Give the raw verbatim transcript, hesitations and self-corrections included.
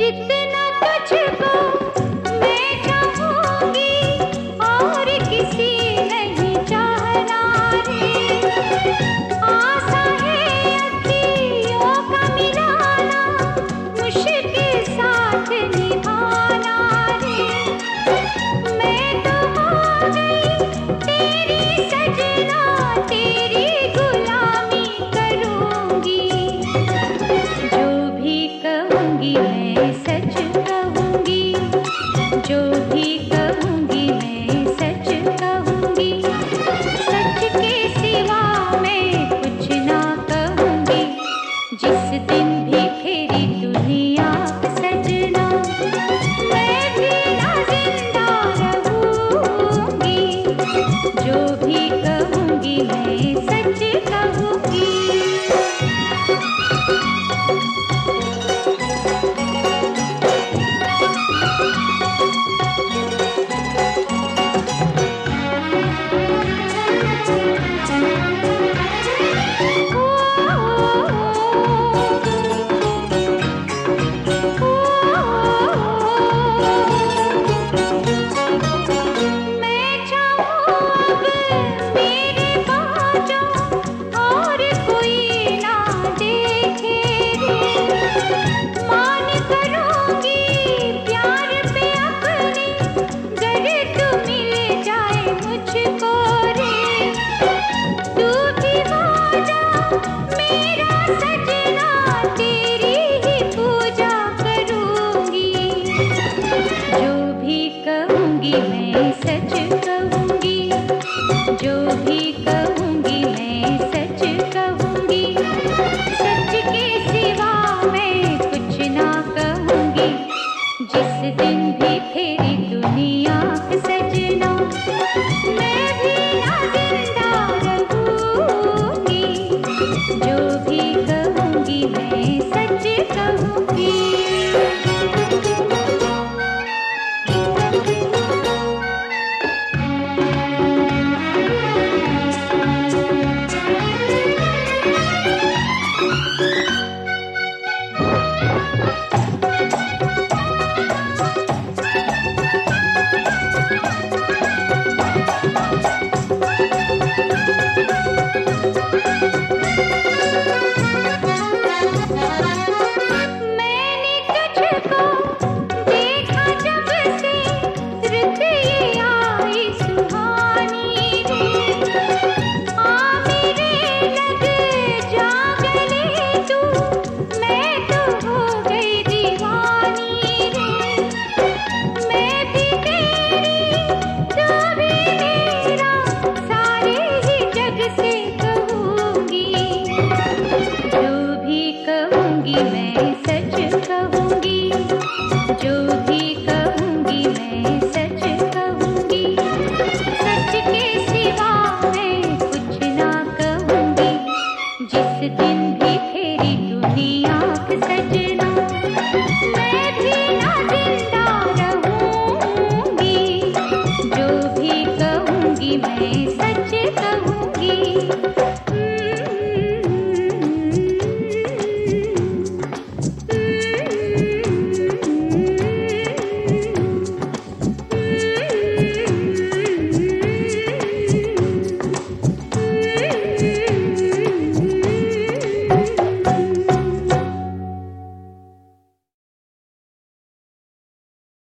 जितना तुझको मैं चाहूंगी और किसी नहीं चाहना रे। आशा है अखियों का मिलाना, मुश्किल साथ निभाना रे। मैं तो हो गई तेरी सजना, तेरी गुलामी करूंगी। जो भी कहूंगी मैं सच कहूंगी, जो भी कहूंगी मैं सच कहूंगी। सच के सिवा मैं कुछ ना कहूंगी। जिस दिन भी फेरी दुनिया सजना, मैं भी ना जिंदा रहूंगी। जो भी कहूंगी मैं सच कहूंगी। मैं चाहूं अब मेरे बाजों और कोई ना देखे रे। मान करूंगी प्यार पे अपने, गर तू मिल जाए मुझको रे। तू भी हो जा मेरा सजना, तेरी ही पूजा करूंगी। जो भी कहूंगी मैं सच कहूंगी, जो भी कहूंगी मैं सच कहूंगी। सच के सिवा मैं कुछ ना कहूंगी। जिस दिन भी फेरी दुनिया सजना, मैं भी ना जिंदा रहूंगी। जो भी कहूंगी मैं सच कहूंगी।